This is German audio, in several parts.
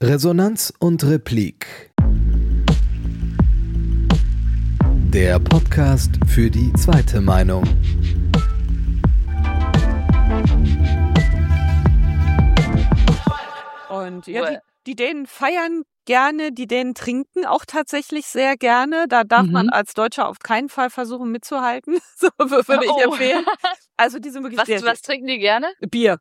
Resonanz und Replik. Der Podcast für die zweite Meinung. Und ja, die Dänen feiern gerne, die Dänen trinken auch tatsächlich sehr gerne. Da darf man als Deutscher auf keinen Fall versuchen mitzuhalten. So würde ich empfehlen. Also die sind wirklich Was trinken die gerne? Bier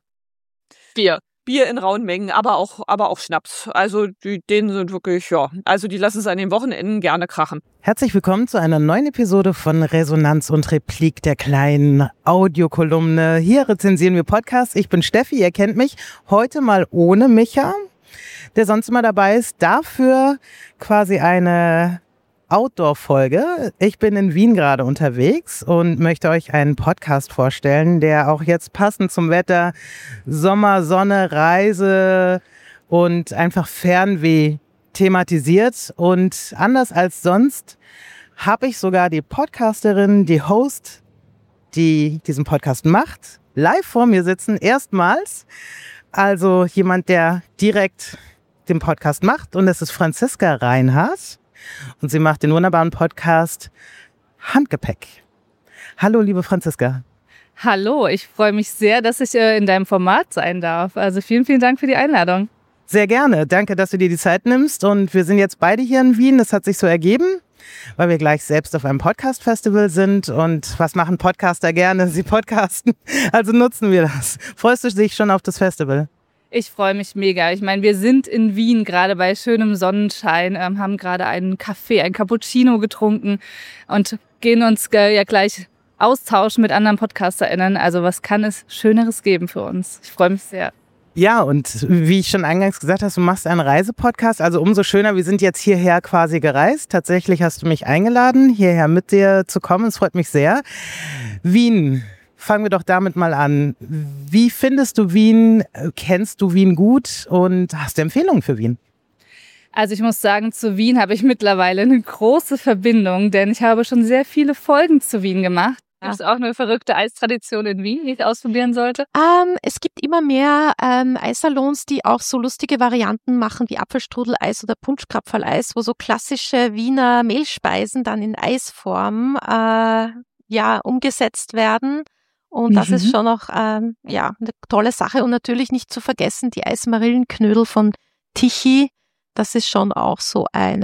in rauen Mengen, aber auch Schnaps. Also die Dänen sind wirklich, also die lassen es an den Wochenenden gerne krachen. Herzlich willkommen zu einer neuen Episode von Resonanz und Replik, der kleinen Audiokolumne. Hier rezensieren wir Podcasts. Ich bin Steffi, ihr kennt mich. Heute mal ohne Micha, der sonst immer dabei ist. Dafür quasi eine Outdoor-Folge. Ich bin in Wien gerade unterwegs und möchte euch einen Podcast vorstellen, der auch jetzt passend zum Wetter, Sommer, Sonne, Reise und einfach Fernweh thematisiert. Und anders als sonst habe ich sogar die Podcasterin, die Host, die diesen Podcast macht, live vor mir sitzen, erstmals. Also jemand, der direkt den Podcast macht, und das ist Franziska Reinhardt. Und sie macht den wunderbaren Podcast Handgepäck. Hallo, liebe Franziska. Hallo, ich freue mich sehr, dass ich in deinem Format sein darf. Also vielen, vielen Dank für die Einladung. Sehr gerne. Danke, dass du dir die Zeit nimmst. Und wir sind jetzt beide hier in Wien. Das hat sich so ergeben, weil wir gleich selbst auf einem Podcast-Festival sind. Und was machen Podcaster gerne? Sie podcasten. Also nutzen wir das. Freust du dich schon auf das Festival? Ich freue mich mega. Ich meine, wir sind in Wien gerade bei schönem Sonnenschein, haben gerade einen Kaffee, ein Cappuccino getrunken und gehen uns ja gleich austauschen mit anderen PodcasterInnen. Also was kann es Schöneres geben für uns? Ich freue mich sehr. Ja, und wie ich schon eingangs gesagt habe, du machst einen Reisepodcast. Also umso schöner, wir sind jetzt hierher quasi gereist. Tatsächlich hast du mich eingeladen, hierher mit dir zu kommen. Es freut mich sehr. Wien. Fangen wir doch damit mal an. Wie findest du Wien? Kennst du Wien gut und hast du Empfehlungen für Wien? Also ich muss sagen, zu Wien habe ich mittlerweile eine große Verbindung, denn ich habe schon sehr viele Folgen zu Wien gemacht. Gibt es auch eine verrückte Eistradition in Wien, die ich ausprobieren sollte? Es gibt immer mehr Eissalons, die auch so lustige Varianten machen wie Apfelstrudeleis oder Punschkrapferl-Eis, wo so klassische Wiener Mehlspeisen dann in Eisform umgesetzt werden. Und das ist schon noch eine tolle Sache. Und natürlich nicht zu vergessen die Eismarillenknödel von Tichy. Das ist schon auch so ein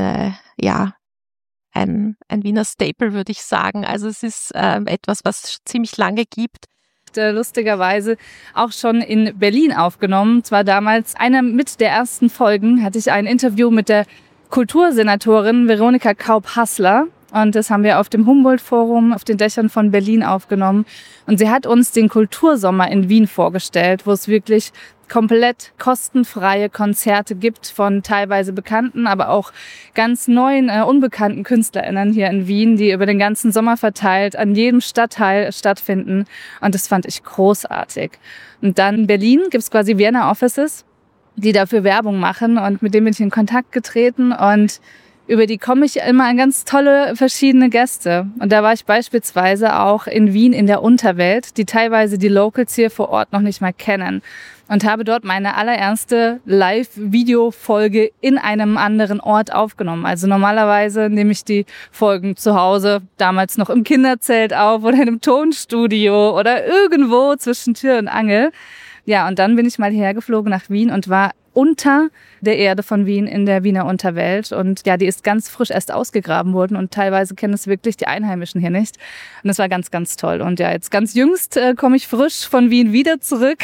Wiener Staple, würde ich sagen. Also es ist etwas, was ziemlich lange gibt. Lustigerweise auch schon in Berlin aufgenommen. Zwar damals einer mit der ersten Folgen hatte ich ein Interview mit der Kultursenatorin Veronika Kaup-Hassler. Und das haben wir auf dem Humboldt-Forum auf den Dächern von Berlin aufgenommen. Und sie hat uns den Kultursommer in Wien vorgestellt, wo es wirklich komplett kostenfreie Konzerte gibt von teilweise bekannten, aber auch ganz neuen, unbekannten KünstlerInnen hier in Wien, die über den ganzen Sommer verteilt an jedem Stadtteil stattfinden. Und das fand ich großartig. Und dann in Berlin gibt es quasi Vienna Offices, die dafür Werbung machen. Und mit denen bin ich in Kontakt getreten und über die komme ich immer an ganz tolle verschiedene Gäste. Und da war ich beispielsweise auch in Wien in der Unterwelt, die teilweise die Locals hier vor Ort noch nicht mal kennen. Und habe dort meine allererste Live-Video-Folge in einem anderen Ort aufgenommen. Also normalerweise nehme ich die Folgen zu Hause, damals noch im Kinderzelt auf oder in einem Tonstudio oder irgendwo zwischen Tür und Angel. Ja, und dann bin ich mal hergeflogen nach Wien und war unter der Erde von Wien in der Wiener Unterwelt. Und ja, die ist ganz frisch erst ausgegraben worden und teilweise kennen es wirklich die Einheimischen hier nicht. Und das war ganz, ganz toll. Und ja, jetzt ganz jüngst komme ich frisch von Wien wieder zurück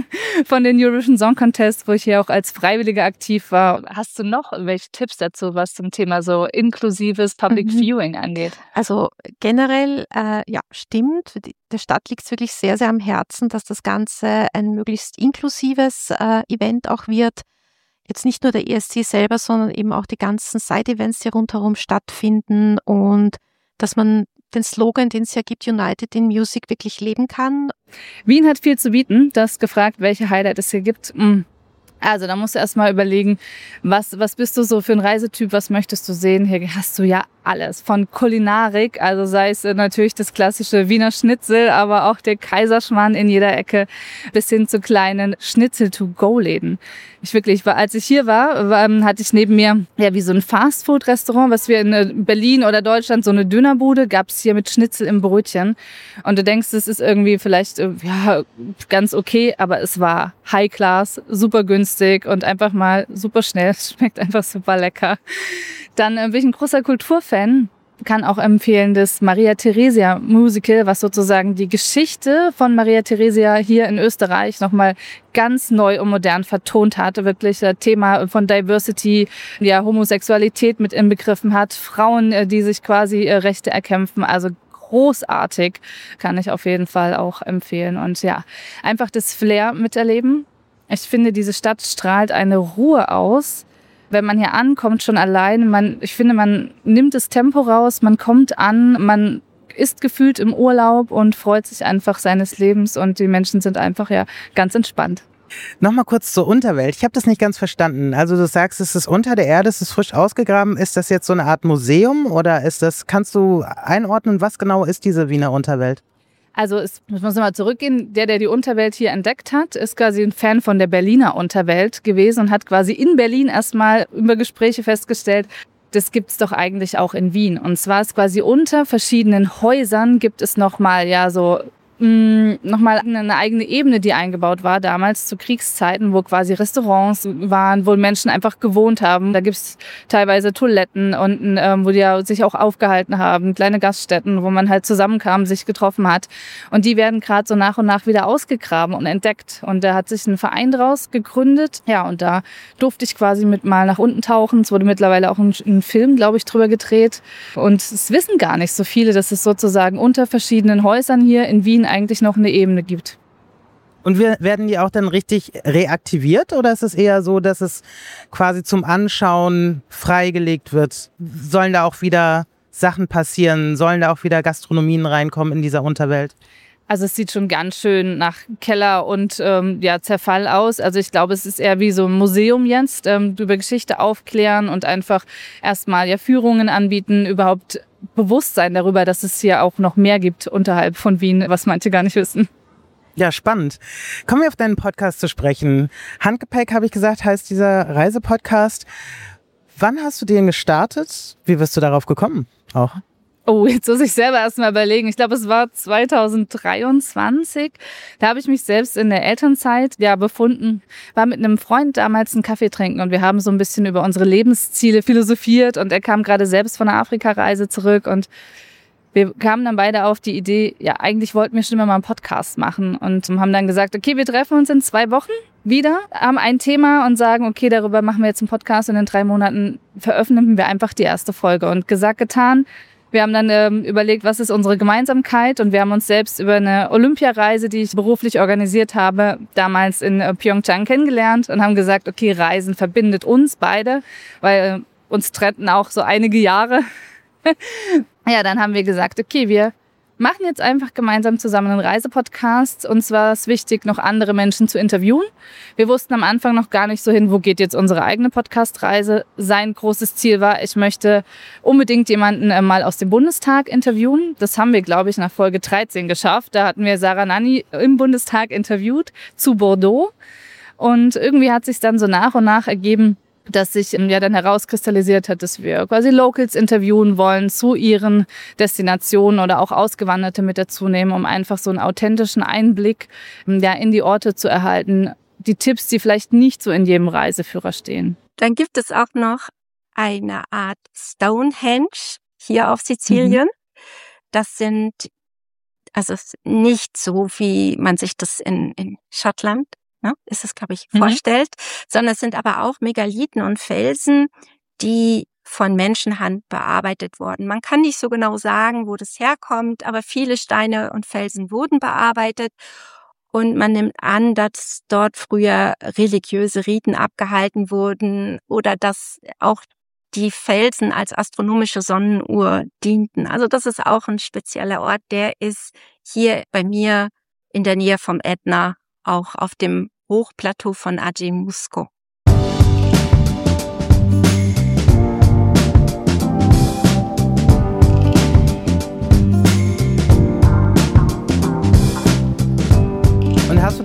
von den Eurovision Song Contest, wo ich hier auch als Freiwillige aktiv war. Hast du noch welche Tipps dazu, was zum Thema so inklusives Public Viewing angeht? Also generell, stimmt. Der Stadt liegt es wirklich sehr, sehr am Herzen, dass das Ganze ein möglichst inklusives Event auch wird. Jetzt nicht nur der ESC selber, sondern eben auch die ganzen Side-Events, die rundherum stattfinden, und dass man den Slogan, den es ja gibt, United in Music, wirklich leben kann. Wien hat viel zu bieten. Du hast gefragt, welche Highlights es hier gibt. Also da musst du erstmal überlegen, was bist du so für ein Reisetyp, was möchtest du sehen? Hier hast du ja alles, von Kulinarik, also sei es natürlich das klassische Wiener Schnitzel, aber auch der Kaiserschmarrn in jeder Ecke, bis hin zu kleinen Schnitzel-to-go-Läden. als ich hier war, hatte ich neben mir wie so ein Fastfood-Restaurant, was wir in Berlin oder Deutschland, so eine Dönerbude, gab es hier mit Schnitzel im Brötchen. Und du denkst, es ist irgendwie vielleicht ganz okay, aber es war High-Class, super günstig und einfach mal super schnell. Es schmeckt einfach super lecker. Dann bin ich ein großer Kulturfan. Kann auch empfehlen das Maria Theresia Musical, was sozusagen die Geschichte von Maria Theresia hier in Österreich nochmal ganz neu und modern vertont hat. Wirklich das Thema von Diversity, Homosexualität mit inbegriffen hat, Frauen, die sich quasi Rechte erkämpfen. Also großartig, kann ich auf jeden Fall auch empfehlen. Und ja, einfach das Flair miterleben. Ich finde, diese Stadt strahlt eine Ruhe aus. Wenn man hier ankommt, schon allein, ich finde, man nimmt das Tempo raus, man kommt an, man ist gefühlt im Urlaub und freut sich einfach seines Lebens und die Menschen sind einfach ganz entspannt. Nochmal kurz zur Unterwelt. Ich habe das nicht ganz verstanden. Also du sagst, es ist unter der Erde, es ist frisch ausgegraben. Ist das jetzt so eine Art Museum oder kannst du einordnen, was genau ist diese Wiener Unterwelt? Also ich muss mal zurückgehen, der die Unterwelt hier entdeckt hat, ist quasi ein Fan von der Berliner Unterwelt gewesen und hat quasi in Berlin erstmal über Gespräche festgestellt, das gibt's doch eigentlich auch in Wien. Und zwar ist quasi unter verschiedenen Häusern gibt es nochmal eine eigene Ebene, die eingebaut war damals zu Kriegszeiten, wo quasi Restaurants waren, wo Menschen einfach gewohnt haben. Da gibt's teilweise Toiletten unten, wo die sich auch aufgehalten haben, kleine Gaststätten, wo man halt zusammenkam, sich getroffen hat. Und die werden gerade so nach und nach wieder ausgegraben und entdeckt. Und da hat sich ein Verein draus gegründet. Ja, und da durfte ich quasi mal nach unten tauchen. Es wurde mittlerweile auch ein Film, glaube ich, drüber gedreht. Und es wissen gar nicht so viele, dass es sozusagen unter verschiedenen Häusern hier in Wien eigentlich noch eine Ebene gibt. Und werden die auch dann richtig reaktiviert oder ist es eher so, dass es quasi zum Anschauen freigelegt wird? Sollen da auch wieder Sachen passieren? Sollen da auch wieder Gastronomien reinkommen in dieser Unterwelt? Also es sieht schon ganz schön nach Keller und Zerfall aus. Also ich glaube, es ist eher wie so ein Museum jetzt, über Geschichte aufklären und einfach erstmal Führungen anbieten, überhaupt Bewusstsein darüber, dass es hier auch noch mehr gibt unterhalb von Wien, was manche gar nicht wissen. Ja, spannend. Kommen wir auf deinen Podcast zu sprechen. Handgepäck, habe ich gesagt, heißt dieser Reisepodcast. Wann hast du den gestartet? Wie bist du darauf gekommen? Auch? Oh, jetzt muss ich selber erst mal überlegen. Ich glaube, es war 2023. Da habe ich mich selbst in der Elternzeit befunden. War mit einem Freund damals einen Kaffee trinken und wir haben so ein bisschen über unsere Lebensziele philosophiert und er kam gerade selbst von einer Afrika-Reise zurück und wir kamen dann beide auf die Idee, eigentlich wollten wir schon immer mal einen Podcast machen und haben dann gesagt, okay, wir treffen uns in 2 Wochen wieder, haben ein Thema und sagen, okay, darüber machen wir jetzt einen Podcast und in 3 Monaten veröffentlichen wir einfach die erste Folge. Und gesagt, getan. Wir haben dann überlegt, was ist unsere Gemeinsamkeit und wir haben uns selbst über eine Olympiareise, die ich beruflich organisiert habe, damals in Pyeongchang kennengelernt und haben gesagt, okay, Reisen verbindet uns beide, weil uns trennten auch so einige Jahre. Ja, dann haben wir gesagt, okay, wir machen jetzt einfach gemeinsam zusammen einen Reisepodcast. Uns war es wichtig, noch andere Menschen zu interviewen. Wir wussten am Anfang noch gar nicht so hin, wo geht jetzt unsere eigene Podcast-Reise. Sein großes Ziel war, ich möchte unbedingt jemanden mal aus dem Bundestag interviewen. Das haben wir, glaube ich, nach Folge 13 geschafft. Da hatten wir Sarah Nanni im Bundestag interviewt zu Bordeaux. Und irgendwie hat sich dann so nach und nach ergeben, dass sich dann herauskristallisiert hat, dass wir quasi Locals interviewen wollen zu ihren Destinationen oder auch Ausgewanderte mit dazu nehmen, um einfach so einen authentischen Einblick in die Orte zu erhalten. Die Tipps, die vielleicht nicht so in jedem Reiseführer stehen. Dann gibt es auch noch eine Art Stonehenge hier auf Sizilien. Das sind also nicht so, wie man sich das in Schottland ist es, glaube ich, vorstellt, sondern es sind aber auch Megalithen und Felsen, die von Menschenhand bearbeitet wurden. Man kann nicht so genau sagen, wo das herkommt, aber viele Steine und Felsen wurden bearbeitet und man nimmt an, dass dort früher religiöse Riten abgehalten wurden oder dass auch die Felsen als astronomische Sonnenuhr dienten. Also das ist auch ein spezieller Ort, der ist hier bei mir in der Nähe vom Ätna, auch auf dem Hochplateau von Aji Musco. Und hast du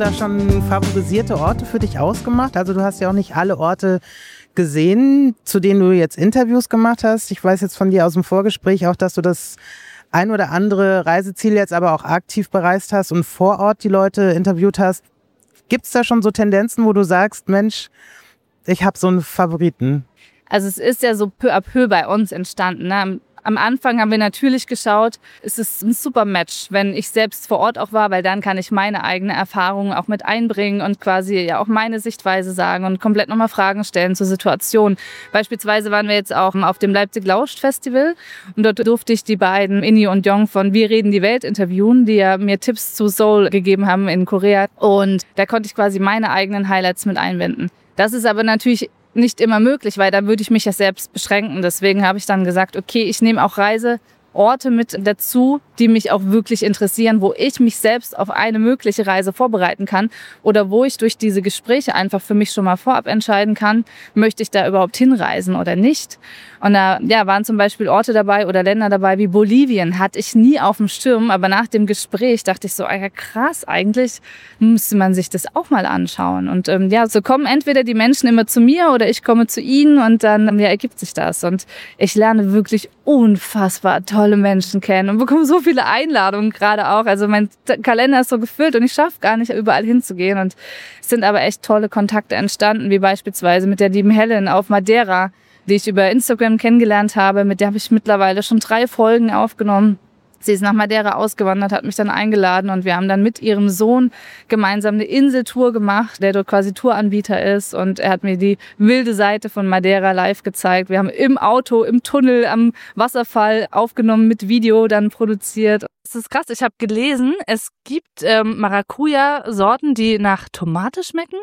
da schon favorisierte Orte für dich ausgemacht? Also du hast ja auch nicht alle Orte gesehen, zu denen du jetzt Interviews gemacht hast. Ich weiß jetzt von dir aus dem Vorgespräch auch, dass du das ein oder andere Reiseziel jetzt aber auch aktiv bereist hast und vor Ort die Leute interviewt hast. Gibt es da schon so Tendenzen, wo du sagst, Mensch, ich habe so einen Favoriten? Also es ist ja so peu à peu bei uns entstanden, ne? Am Anfang haben wir natürlich geschaut, es ist ein super Match, wenn ich selbst vor Ort auch war, weil dann kann ich meine eigene Erfahrungen auch mit einbringen und quasi ja auch meine Sichtweise sagen und komplett nochmal Fragen stellen zur Situation. Beispielsweise waren wir jetzt auch auf dem Leipzig Lauscht Festival und dort durfte ich die beiden Inni und Jong von Wir reden die Welt interviewen, die ja mir Tipps zu Seoul gegeben haben in Korea, und da konnte ich quasi meine eigenen Highlights mit einbinden. Das ist aber natürlich nicht immer möglich, weil da würde ich mich ja selbst beschränken. Deswegen habe ich dann gesagt, okay, ich nehme auch Reiseorte mit dazu, die mich auch wirklich interessieren, wo ich mich selbst auf eine mögliche Reise vorbereiten kann oder wo ich durch diese Gespräche einfach für mich schon mal vorab entscheiden kann, möchte ich da überhaupt hinreisen oder nicht. Und da waren zum Beispiel Orte dabei oder Länder dabei wie Bolivien, hatte ich nie auf dem Schirm, aber nach dem Gespräch dachte ich so, ja krass, eigentlich müsste man sich das auch mal anschauen. Und so kommen entweder die Menschen immer zu mir oder ich komme zu ihnen und dann ergibt sich das. Und ich lerne wirklich unfassbar tolle Menschen kennen und bekomme so viele Einladungen gerade auch. Also mein Kalender ist so gefüllt und ich schaffe gar nicht, überall hinzugehen. Und es sind aber echt tolle Kontakte entstanden, wie beispielsweise mit der lieben Helen auf Madeira, die ich über Instagram kennengelernt habe. Mit der habe ich mittlerweile schon 3 Folgen aufgenommen. Sie ist nach Madeira ausgewandert, hat mich dann eingeladen und wir haben dann mit ihrem Sohn gemeinsam eine Inseltour gemacht, der dort quasi Touranbieter ist, und er hat mir die wilde Seite von Madeira live gezeigt. Wir haben im Auto, im Tunnel, am Wasserfall aufgenommen, mit Video dann produziert. Das ist krass, ich habe gelesen, es gibt Maracuja-Sorten, die nach Tomate schmecken.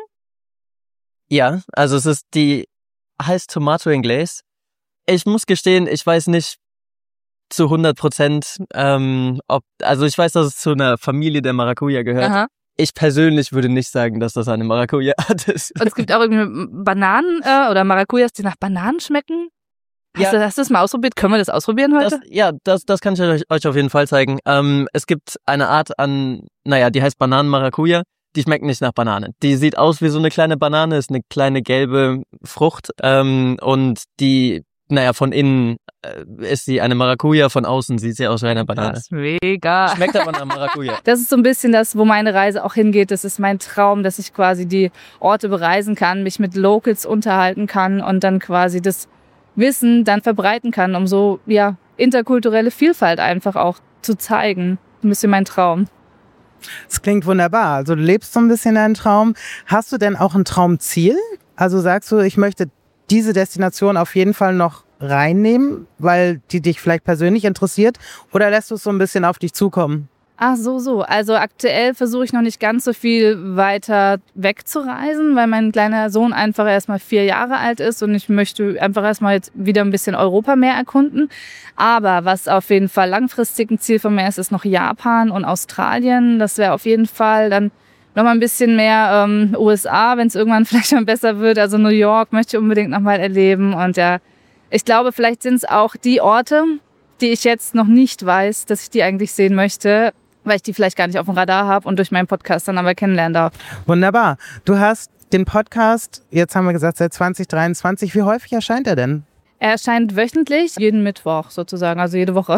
Ja, also die heißt Tomato Inglés. Ich muss gestehen, ich weiß nicht zu 100%, also ich weiß, dass es zu einer Familie der Maracuja gehört. Aha. Ich persönlich würde nicht sagen, dass das eine Maracuja-Art ist. Und es gibt auch irgendwie Bananen oder Maracujas, die nach Bananen schmecken. Hast du das mal ausprobiert? Können wir das ausprobieren heute? Das kann ich euch auf jeden Fall zeigen. Es gibt eine Art die heißt Bananen-Maracuja. Die schmeckt nicht nach Banane. Die sieht aus wie so eine kleine Banane, ist eine kleine gelbe Frucht und die, von innen ist sie eine Maracuja, von außen sieht sie aus wie eine Banane. Das ist mega. Schmeckt aber nach Maracuja. Das ist so ein bisschen das, wo meine Reise auch hingeht. Das ist mein Traum, dass ich quasi die Orte bereisen kann, mich mit Locals unterhalten kann und dann quasi das Wissen dann verbreiten kann, um so interkulturelle Vielfalt einfach auch zu zeigen. Ein bisschen mein Traum. Das klingt wunderbar. Also du lebst so ein bisschen deinen Traum. Hast du denn auch ein Traumziel? Also sagst du, ich möchte diese Destination auf jeden Fall noch reinnehmen, weil die dich vielleicht persönlich interessiert? Oder lässt du es so ein bisschen auf dich zukommen? Ach so. Also aktuell versuche ich noch nicht ganz so viel weiter wegzureisen, weil mein kleiner Sohn einfach erst mal 4 Jahre alt ist und ich möchte einfach erst mal jetzt wieder ein bisschen Europa mehr erkunden. Aber was auf jeden Fall langfristig ein Ziel von mir ist noch Japan und Australien. Das wäre auf jeden Fall dann noch mal ein bisschen mehr USA, wenn es irgendwann vielleicht mal besser wird. Also New York möchte ich unbedingt noch mal erleben. Und ich glaube, vielleicht sind es auch die Orte, die ich jetzt noch nicht weiß, dass ich die eigentlich sehen möchte, weil ich die vielleicht gar nicht auf dem Radar habe und durch meinen Podcast dann aber kennenlernen darf. Wunderbar. Du hast den Podcast, jetzt haben wir gesagt, seit 2023. Wie häufig erscheint er denn? Er erscheint wöchentlich, jeden Mittwoch sozusagen, also jede Woche.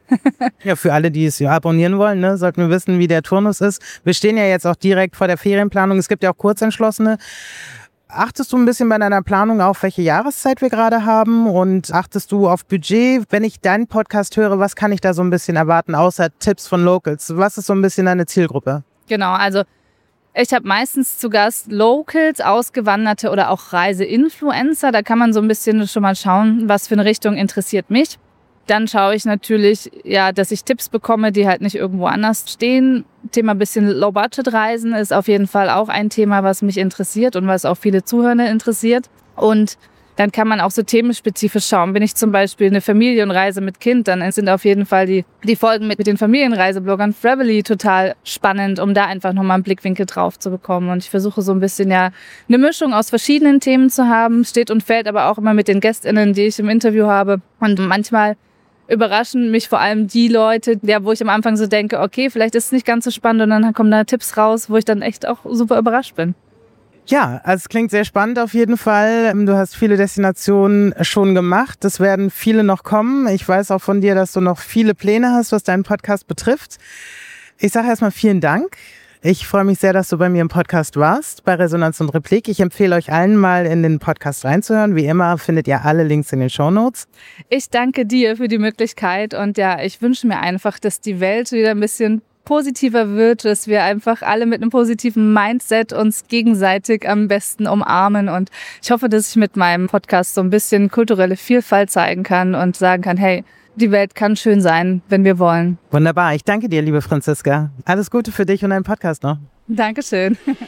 Ja, für alle, die es abonnieren wollen, ne, sollten wir wissen, wie der Turnus ist. Wir stehen ja jetzt auch direkt vor der Ferienplanung. Es gibt ja auch Kurzentschlossene. Achtest du ein bisschen bei deiner Planung auf, welche Jahreszeit wir gerade haben, und achtest du auf Budget? Wenn ich deinen Podcast höre, was kann ich da so ein bisschen erwarten, außer Tipps von Locals? Was ist so ein bisschen deine Zielgruppe? Genau, also ich habe meistens zu Gast Locals, Ausgewanderte oder auch Reiseinfluencer. Da kann man so ein bisschen schon mal schauen, was für eine Richtung interessiert mich. Dann schaue ich natürlich, dass ich Tipps bekomme, die halt nicht irgendwo anders stehen. Thema bisschen Low-Budget-Reisen ist auf jeden Fall auch ein Thema, was mich interessiert und was auch viele Zuhörer interessiert. Und dann kann man auch so themenspezifisch schauen. Bin ich zum Beispiel eine Familienreise mit Kind, dann sind auf jeden Fall die Folgen mit den Familienreisebloggern Fravely total spannend, um da einfach nochmal einen Blickwinkel drauf zu bekommen. Und ich versuche so ein bisschen eine Mischung aus verschiedenen Themen zu haben, steht und fällt aber auch immer mit den GästInnen, die ich im Interview habe. Und manchmal überraschen mich vor allem die Leute, wo ich am Anfang so denke, okay, vielleicht ist es nicht ganz so spannend und dann kommen da Tipps raus, wo ich dann echt auch super überrascht bin. Ja, also es klingt sehr spannend auf jeden Fall. Du hast viele Destinationen schon gemacht. Es werden viele noch kommen. Ich weiß auch von dir, dass du noch viele Pläne hast, was deinen Podcast betrifft. Ich sage erstmal vielen Dank. Ich freue mich sehr, dass du bei mir im Podcast warst, bei Resonanz und Replik. Ich empfehle euch allen mal in den Podcast reinzuhören. Wie immer findet ihr alle Links in den Shownotes. Ich danke dir für die Möglichkeit und ja, ich wünsche mir einfach, dass die Welt wieder ein bisschen positiver wird, dass wir einfach alle mit einem positiven Mindset uns gegenseitig am besten umarmen und ich hoffe, dass ich mit meinem Podcast so ein bisschen kulturelle Vielfalt zeigen kann und sagen kann, hey, die Welt kann schön sein, wenn wir wollen. Wunderbar. Ich danke dir, liebe Franziska. Alles Gute für dich und deinen Podcast noch. Dankeschön.